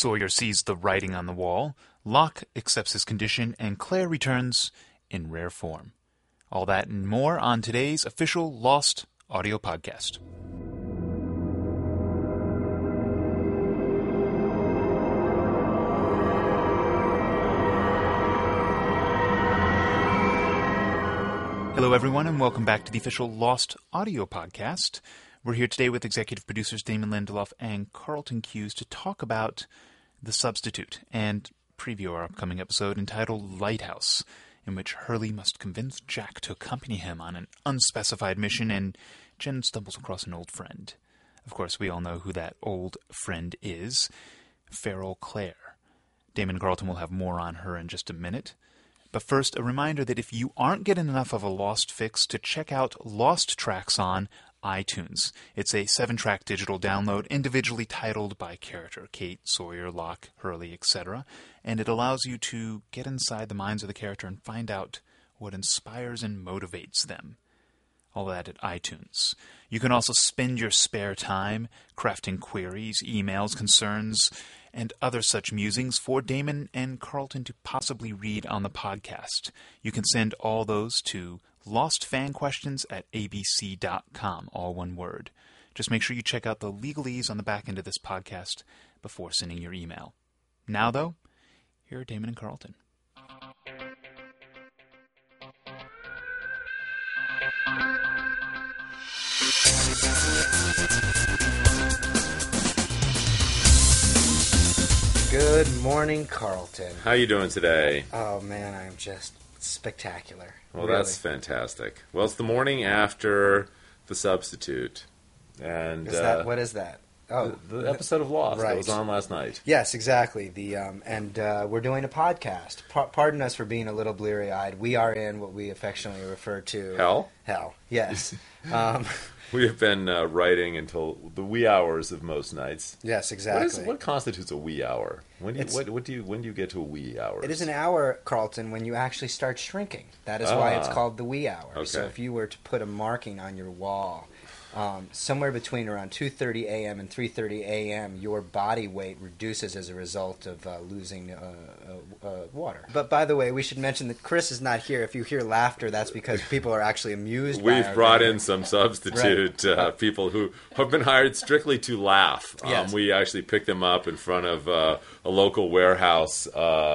Sawyer sees the writing on the wall, Locke accepts his condition, and Claire returns in rare form. All that and more on today's official Lost audio podcast. Hello, everyone, and welcome back to the official Lost audio podcast. We're here today with executive producers Damon Lindelof and Carlton Cuse to talk about The Substitute and preview our upcoming episode entitled Lighthouse, in which Hurley must convince Jack to accompany him on an unspecified mission, and Jen stumbles across an old friend. Of course, we all know who that old friend is, Feral Claire. Damon and Carlton will have more on her in just a minute. But first, a reminder that if you aren't getting enough of a Lost fix, to check out Lost Tracks on iTunes. It's a 7-track digital download individually titled by character, Kate, Sawyer, Locke, Hurley, etc., and it allows you to get inside the minds of the character and find out what inspires and motivates them. All that at iTunes. You can also spend your spare time crafting queries, emails, concerns, and other such musings for Damon and Carlton to possibly read on the podcast. You can send all those to lostfanquestions@abc.com, all one word. Just make sure you check out the legalese on the back end of this podcast before sending your email. Now, though, here are Damon and Carlton. Good morning, Carlton. How you doing today? Oh, man, I'm just spectacular. Well, really. That's fantastic. Well, it's the morning after The Substitute. And what is that? Oh, the episode of Lost right. that was on last night. Yes, exactly. We're doing a podcast. Pardon us for being a little bleary-eyed. We are in what we affectionately refer to... Hell? Hell, yes. We have been writing until the wee hours of most nights. Yes, exactly. What constitutes a wee hour? When do you get to a wee hour? It is an hour, Carlton, when you actually start shrinking. That is why it's called the wee hour. Okay. So if you were to put a marking on your wall, somewhere between around 2:30 a.m. and 3:30 a.m., your body weight reduces as a result of losing water. But by the way, we should mention that Chris is not here. If you hear laughter, that's because people are actually amused. We've brought in some substitute people who have been hired strictly to laugh. Yes. We actually picked them up in front of a local warehouse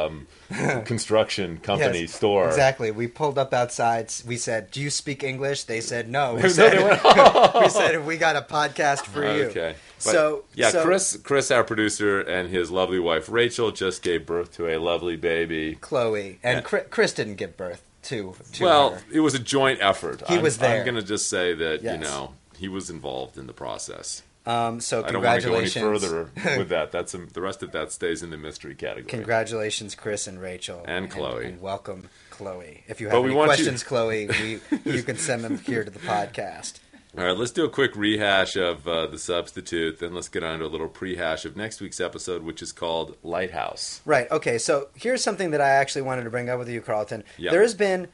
construction company store. Exactly. We pulled up outside. We said, "Do you speak English?" They said, "No." We No, said, they went, we said, "We got a podcast for you." Okay. So Chris, our producer, and his lovely wife Rachel just gave birth to a lovely baby, Chloe, and Chris didn't give birth to well, her. it was a joint effort. He was there. I'm going to just say that Yes. he was involved in the process. So I don't want to go any congratulations. further with that. The rest of that stays in the mystery category. Congratulations, Chris and Rachel. And Chloe. And welcome, Chloe. If you have any questions, Chloe, you can send them here to the podcast. All right, let's do a quick rehash of The Substitute, then let's get on to a little prehash of next week's episode, which is called Lighthouse. Right, okay, so here's something that I actually wanted to bring up with you, Carlton. Yep. There has been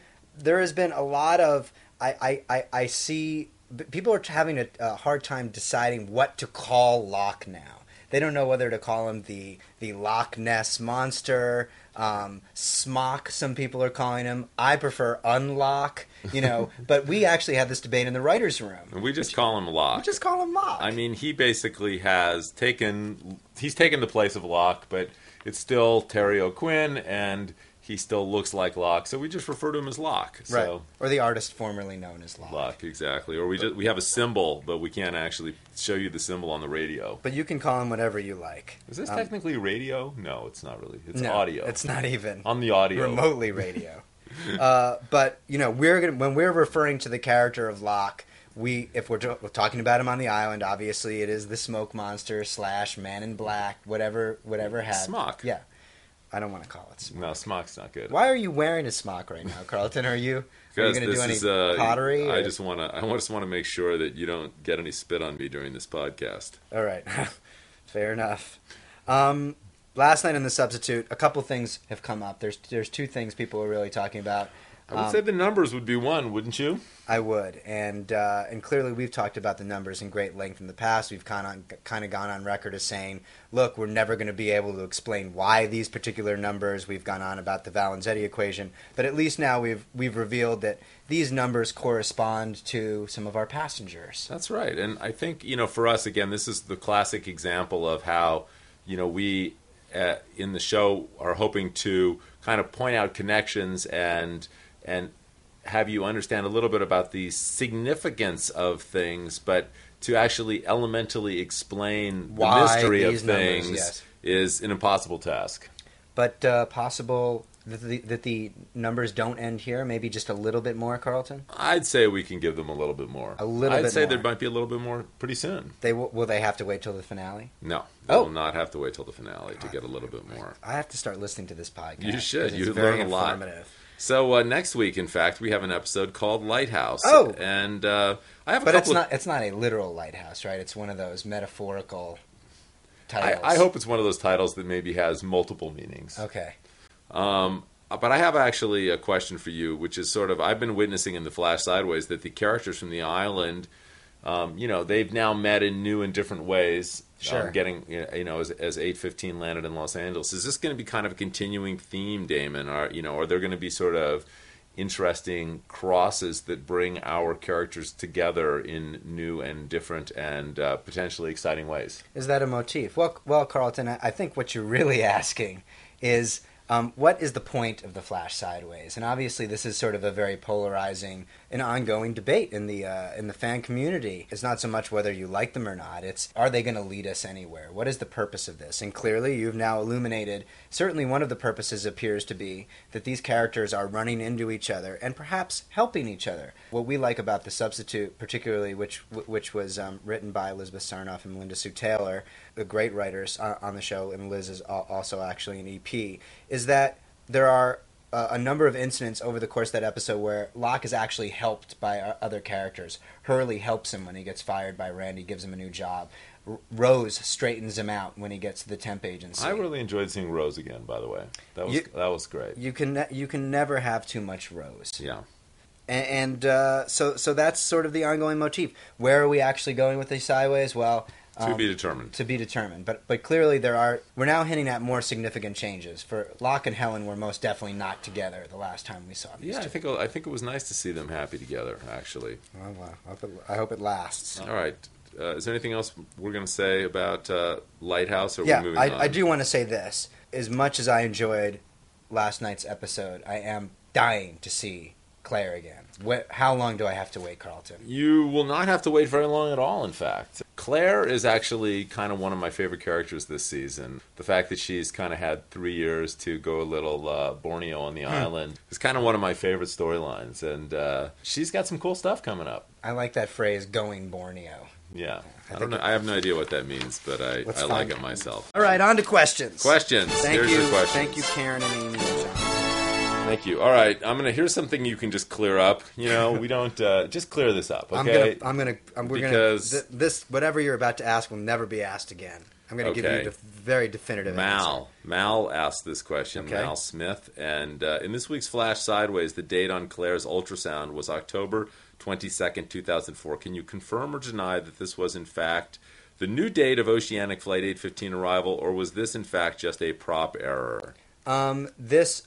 a lot of... I see... People are having a hard time deciding what to call Locke now. They don't know whether to call him the Loch Ness Monster, Smock, some people are calling him. I prefer Unlock, but we actually had this debate in the writer's room. And we just call him Locke. We just call him Locke. I mean, he basically he's taken the place of Locke, but it's still Terry O'Quinn, and he still looks like Locke, so we just refer to him as Locke. So. Right. Or the artist formerly known as Locke. Locke, exactly. Or we have a symbol, but we can't actually show you the symbol on the radio. But you can call him whatever you like. Is this technically radio? No, it's not really. It's no, audio. It's not even on the audio. Remotely radio. But when we're referring to the character of Locke, if we're talking about him on the island, obviously it is the smoke monster / man in black, whatever had Smock. Yeah. I don't want to call it smock. No, smock's not good. Why are you wearing a smock right now, Carlton? Are you going to do any pottery? I just want to make sure that you don't get any spit on me during this podcast. All right, fair enough. Last night in The Substitute, a couple things have come up. There's two things people are really talking about. I would say the numbers would be one, wouldn't you? I would, and clearly we've talked about the numbers in great length in the past. We've kind of gone on record as saying, look, we're never going to be able to explain why these particular numbers. We've gone on about the Valenzetti equation, but at least now we've revealed that these numbers correspond to some of our passengers. That's right, and I think for us again, this is the classic example of how we in the show are hoping to kind of point out connections and have you understand a little bit about the significance of things, but to actually elementally explain the mystery of things is an impossible task. But possible that the numbers don't end here? Maybe just a little bit more, Carlton? I'd say we can give them a little bit more. I'd say there might be a little bit more pretty soon. Will they have to wait till the finale? No. They will not have to wait till the finale to get a little bit more. I have to start listening to this podcast. You should. You learn a lot. So next week, in fact, we have an episode called Lighthouse. Oh! And I have a couple it's not a literal lighthouse, right? It's one of those metaphorical titles. I hope it's one of those titles that maybe has multiple meanings. Okay. But I have actually a question for you, which is sort of, I've been witnessing in The Flash Sideways that the characters from the island, they've now met in new and different ways. Sure. Getting, as 815 landed in Los Angeles. Is this going to be kind of a continuing theme, Damon? Are there going to be sort of interesting crosses that bring our characters together in new and different and potentially exciting ways? Is that a motif? Well, Carlton, I think what you're really asking is, what is the point of The Flash Sideways? And obviously, this is sort of a very polarizing and ongoing debate in the fan community. It's not so much whether you like them or not. It's, are they going to lead us anywhere? What is the purpose of this? And clearly, you've now illuminated, certainly one of the purposes appears to be that these characters are running into each other and perhaps helping each other. What we like about The Substitute, particularly, which was written by Elizabeth Sarnoff and Melinda Sue Taylor, the great writers on the show, and Liz is also actually an EP, is that there are a number of incidents over the course of that episode where Locke is actually helped by other characters. Hurley helps him when he gets fired by Randy, gives him a new job. Rose straightens him out when he gets to the temp agency. I really enjoyed seeing Rose again, by the way. That was great. You can never have too much Rose. Yeah. And so that's sort of the ongoing motif. Where are we actually going with these Sideways? Well, to be determined. To be determined. But clearly we're now hinting at more significant changes. For Locke and Helen were most definitely not together the last time we saw them. Yeah, I think it was nice to see them happy together, actually. Oh, wow. I hope it lasts. All right. Is there anything else we're going to say about Lighthouse, or are we moving on? I do want to say this. As much as I enjoyed last night's episode, I am dying to see Claire again. How long do I have to wait, Carlton? You will not have to wait very long at all, in fact. Claire is actually kind of one of my favorite characters this season. The fact that she's kind of had 3 years to go a little Borneo on the island is kind of one of my favorite storylines, and she's got some cool stuff coming up. I like that phrase, going Borneo. Yeah. I don't know. I have no idea what that means, but I like it myself. All right, on to questions. Here's your questions. Thank you, Karen and Amy and John. Thank you. All right, here's something you can just clear up. We don't just clear this up, okay? This whatever you're about to ask will never be asked again. I'm going to give you a very definitive answer. Mal asked this question, okay. Mal Smith, and in this week's Flash Sideways, the date on Claire's ultrasound was October 22nd, 2004. Can you confirm or deny that this was in fact the new date of Oceanic Flight 815 arrival, or was this in fact just a prop error? This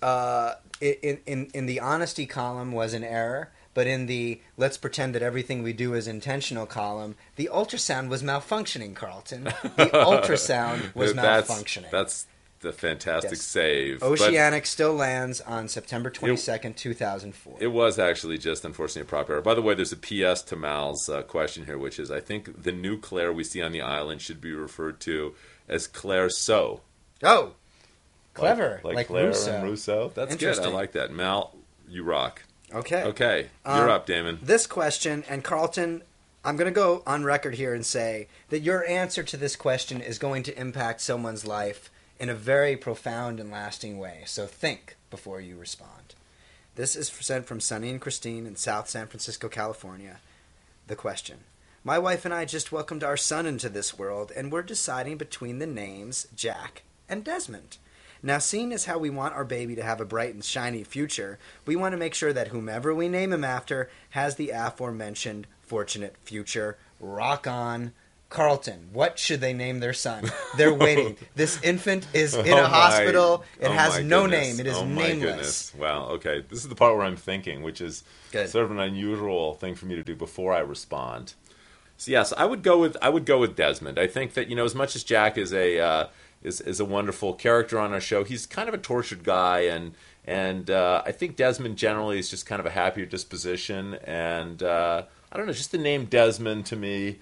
in the honesty column was an error, but in the let's pretend that everything we do is intentional column, the ultrasound was malfunctioning, Carlton. The ultrasound was malfunctioning. That's the fantastic save. Oceanic still lands on September 22nd, 2004. It was actually just, unfortunately, a prop error. By the way, there's a P.S. to Mal's question here, which is, I think the new Claire we see on the island should be referred to as Claire So. Oh! Clever. Like Claire Rousseau. And Rousseau. That's good. I like that. Mal, you rock. Okay. You're up, Damon. This question, and Carlton, I'm going to go on record here and say that your answer to this question is going to impact someone's life in a very profound and lasting way. So think before you respond. This is sent from Sunny and Christine in South San Francisco, California. The question. My wife and I just welcomed our son into this world, and we're deciding between the names Jack and Desmond. Now, seeing as how we want our baby to have a bright and shiny future, we want to make sure that whomever we name him after has the aforementioned fortunate future. Rock on. Carlton, what should they name their son? They're waiting. This infant is in a hospital. It has no name. It is nameless. Goodness. Wow, okay. This is the part where I'm thinking, which is sort of an unusual thing for me to do before I respond. So yes, I would go with Desmond. I think that, as much as Jack is a wonderful character on our show, he's kind of a tortured guy, and I think Desmond generally is just kind of a happier disposition, and I don't know, just the name Desmond to me.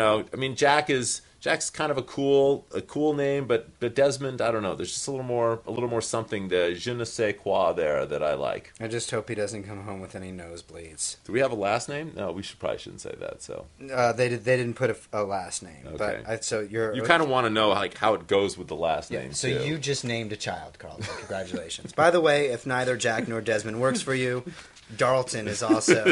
Jack's kind of a cool name, but Desmond, I don't know. There's just a little more something, the je ne sais quoi there that I like. I just hope he doesn't come home with any nosebleeds. Do we have a last name? No, we probably shouldn't say that. So they didn't put a last name. Okay. But you kind of want to know how it goes with the last name. So too. You just named a child, Carlton. Congratulations. By the way, if neither Jack nor Desmond works for you, Darlton is also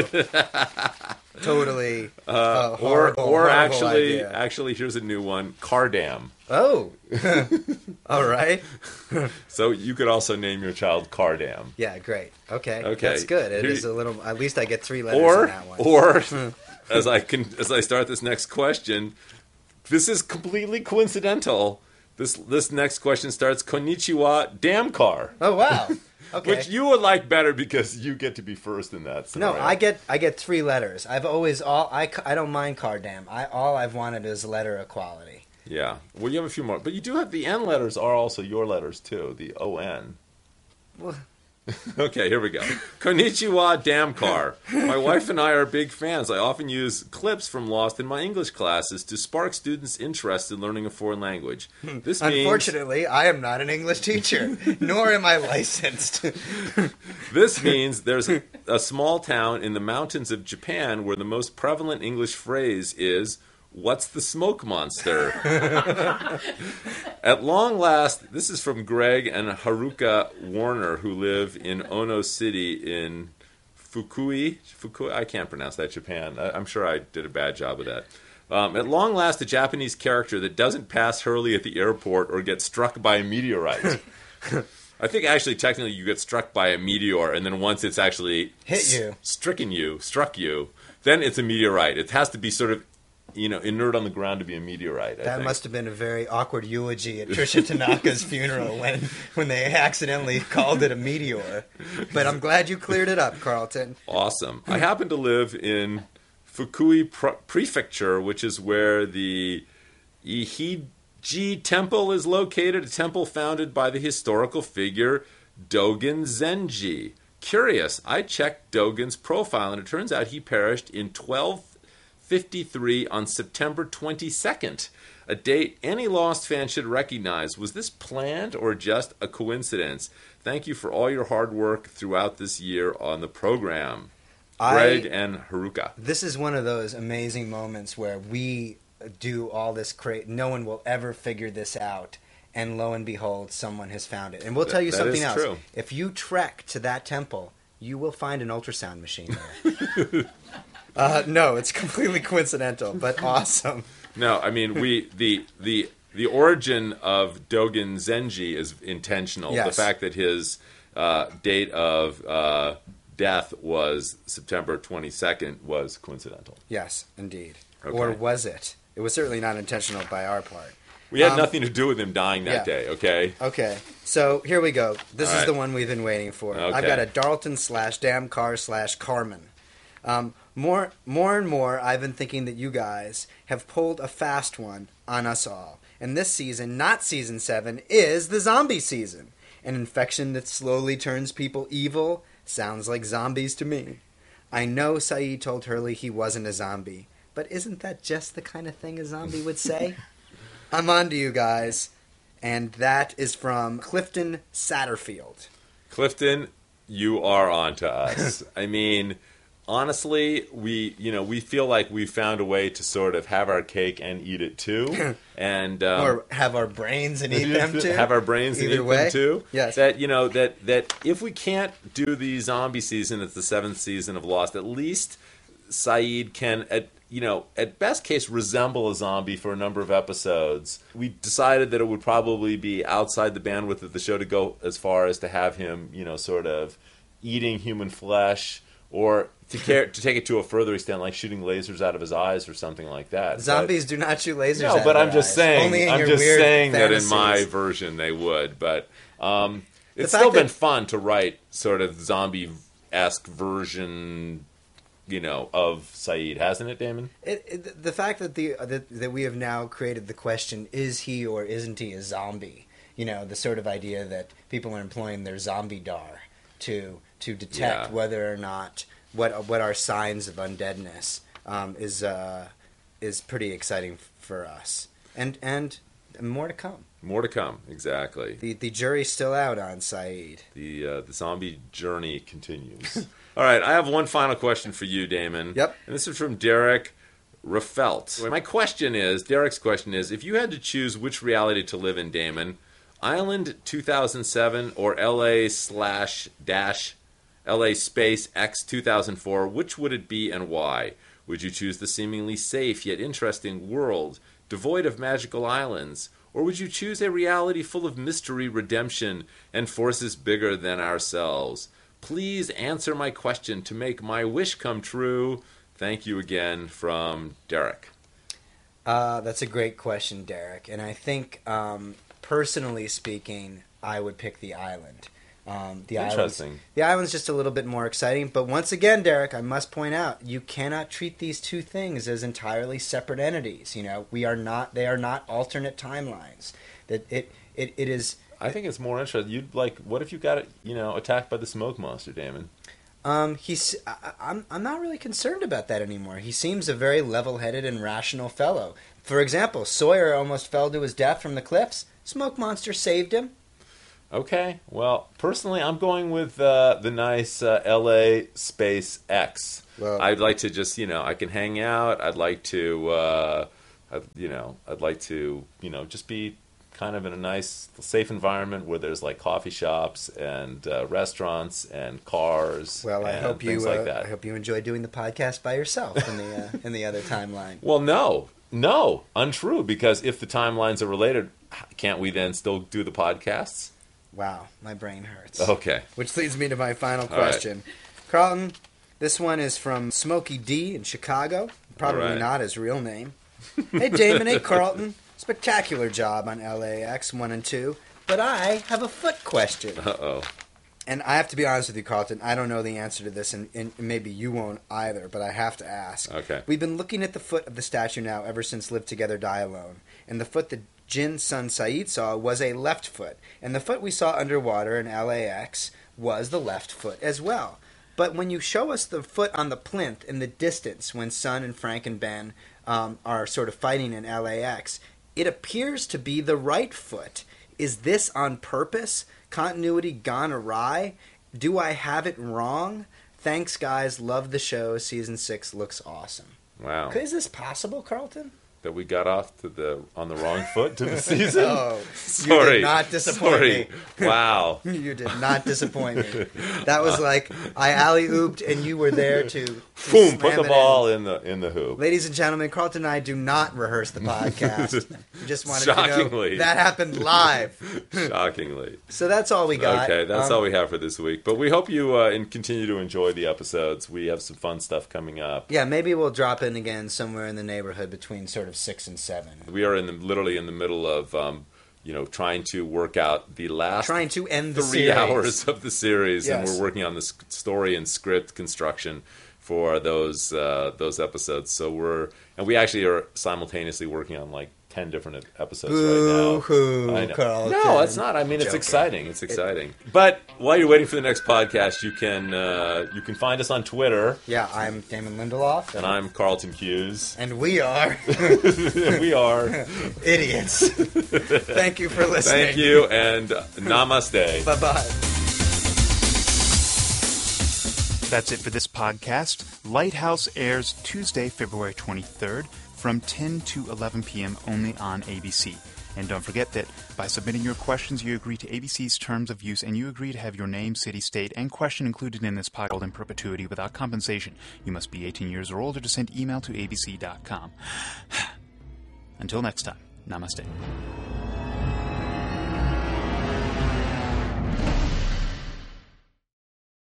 totally horrible idea. Actually, here's a new one: Cardam. Oh, all right. So you could also name your child Cardam. Yeah, great. Okay, that's good. It is a little. At least I get 3 letters in that one. Or as I start this next question, this is completely coincidental. This next question starts Konnichiwa Damn Car. Oh wow. Okay. Which you would like better because you get to be first in that scenario. No, I get 3 letters. I don't mind Cardam. All I've wanted is letter equality. Yeah. Well, you have a few more, but you do have the N letters are also your letters too. The O-N. Well. Okay, here we go. Konnichiwa, Damn Car. My wife and I are big fans. I often use clips from Lost in my English classes to spark students' interest in learning a foreign language. This means, unfortunately, I am not an English teacher, nor am I licensed. This means there's a small town in the mountains of Japan where the most prevalent English phrase is, "What's the smoke monster?" At long last, this is from Greg and Haruka Warner, who live in Ono City in Fukui. I can't pronounce that, Japan. I'm sure I did a bad job of that. At long last, a Japanese character that doesn't pass Hurley at the airport or get struck by a meteorite. I think actually, technically, you get struck by a meteor, and then once it's actually struck you, then it's a meteorite. It has to be sort of inert on the ground to be a meteorite. That must have been a very awkward eulogy at Tricia Tanaka's funeral when they accidentally called it a meteor. But I'm glad you cleared it up, Carlton. Awesome. I happen to live in Fukui Prefecture, which is where the Ihiji Temple is located, a temple founded by the historical figure Dogen Zenji. Curious, I checked Dogen's profile, and it turns out he perished in 1253 on September 22nd, a date any Lost fan should recognize. Was this planned or just a coincidence? Thank you for all your hard work throughout this year on the program. Greg and Haruka. This is one of those amazing moments where we do all this no one will ever figure this out, and lo and behold, someone has found it. And we'll tell you something else. True. If you trek to that temple, you will find an ultrasound machine there. No, it's completely coincidental, but awesome. No, I mean the origin of Dogen Zenji is intentional. Yes. The fact that his date of death was September 22nd was coincidental. Yes, indeed. Okay. Or was it? It was certainly not intentional by our part. We had nothing to do with him dying that day, okay? Okay, so here we go. This All is right. the one we've been waiting for. Okay. I've got a Darlton/Damn Car/Carmen. More and more, I've been thinking that you guys have pulled a fast one on us all. And this season, not season 7, is the zombie season. An infection that slowly turns people evil sounds like zombies to me. I know Saeed told Hurley he wasn't a zombie, but isn't that just the kind of thing a zombie would say? I'm on to you guys, and that is from Clifton Satterfield. Clifton, you are on to us. I mean, honestly, we feel like we found a way to sort of have our cake and eat it too, and or have our brains and eat them too. Have our brains and eat them too. Yes. That that if we can't do the zombie season, it's the 7th season of Lost. At least Sayid can, at best case, resemble a zombie for a number of episodes. We decided that it would probably be outside the bandwidth of the show to go as far as to have him, sort of eating human flesh, or to take it to a further extent, like shooting lasers out of his eyes or something like that. Zombies do not shoot lasers out No, of but their I'm just eyes. saying. Only in I'm your just weird saying that in fantasies. my version they would. But it's fact still been that- fun to write sort of zombie-esque version, of Sayid, hasn't it, Damon? The fact that that we have now created the question, is he or isn't he a zombie? The sort of idea that people are employing their zombie-dar to detect whether or not what are signs of undeadness is pretty exciting for us, and more to come. More to come, exactly. The jury's still out on Sayid. The zombie journey continues. All right, I have one final question for you, Damon. Yep. And this is from Derek Raffelt. Derek's question is, if you had to choose which reality to live in, Damon, Island 2007 or LA/LA Space X 2004, which would it be and why? Would you choose the seemingly safe yet interesting world, devoid of magical islands? Or would you choose a reality full of mystery, redemption, and forces bigger than ourselves? Please answer my question to make my wish come true. Thank you again, from Derek. That's a great question, Derek. And I think, personally speaking, I would pick the island. Interesting. The island's just a little bit more exciting. But once again, Derek, I must point out, you cannot treat these two things as entirely separate entities. They are not alternate timelines. That it is. I think it's more interesting. What if you got attacked by the smoke monster, Damon? I'm not really concerned about that anymore. He seems a very level-headed and rational fellow. For example, Sawyer almost fell to his death from the cliffs. Smoke monster saved him. Okay, well, personally, I'm going with the nice LA Space X. Well, I'd like to just, I can hang out. I'd like to, just be kind of in a nice, safe environment where there's like coffee shops and restaurants and cars. Well, I and hope things like that. I hope you enjoy doing the podcast by yourself in the other timeline. Well, no, untrue. Because if the timelines are related, can't we then still do the podcasts? Wow, my brain hurts. Okay. Which leads me to my final question. Carlton, this one is from Smokey D in Chicago. Probably All right. not his real name. Hey, Damon. Hey, Carlton. Spectacular job on LAX 1 and 2. But I have a foot question. Uh-oh. And I have to be honest with you, Carlton. I don't know the answer to this, and maybe you won't either, but I have to ask. Okay. We've been looking at the foot of the statue now ever since Live Together, Die Alone. And the foot that Jin's son Sayid saw was a left foot. And the foot we saw underwater in LAX was the left foot as well. But when you show us the foot on the plinth in the distance when Son and Frank and Ben are sort of fighting in LAX, it appears to be the right foot. Is this on purpose? Continuity gone awry? Do I have it wrong? Thanks, guys. Love the show. Season 6 looks awesome. Wow. Is this possible, Carlton? That we got off on the wrong foot to the season? Oh, Sorry. you did not disappoint me. Wow. You did not disappoint me. That was like I alley-ooped and you were there to Boom! Put slam the it ball in. in the hoop. Ladies and gentlemen, Carlton and I do not rehearse the podcast. We just wanted to Shockingly. know that happened live. Shockingly. So that's all we got. Okay, that's all we have for this week. But we hope you continue to enjoy the episodes. We have some fun stuff coming up. Yeah, maybe we'll drop in again somewhere in the neighborhood between sort of 6 and 7. We are literally in the middle of trying to work out the last Trying to end the 3 series. hours of the series, and Yes. we're working on the story and script construction for those episodes. So we actually are simultaneously working on like 10 different episodes right now. Boo-hoo, I know. Carlton. No, it's not. I mean, it's Joking. exciting. It's exciting. But while you're waiting for the next podcast, you can find us on Twitter, Yeah, I'm Damon Lindelof. and I'm Carlton Hughes. And we are We are. idiots. Thank you for listening. Thank you, and namaste. Bye-bye. That's it for this podcast. Lighthouse airs Tuesday, February 23rd from 10 to 11 p.m. only on ABC. And don't forget that by submitting your questions, you agree to ABC's terms of use, and you agree to have your name, city, state, and question included in this podcast in perpetuity without compensation. You must be 18 years or older to send email to abc.com. Until next time, namaste.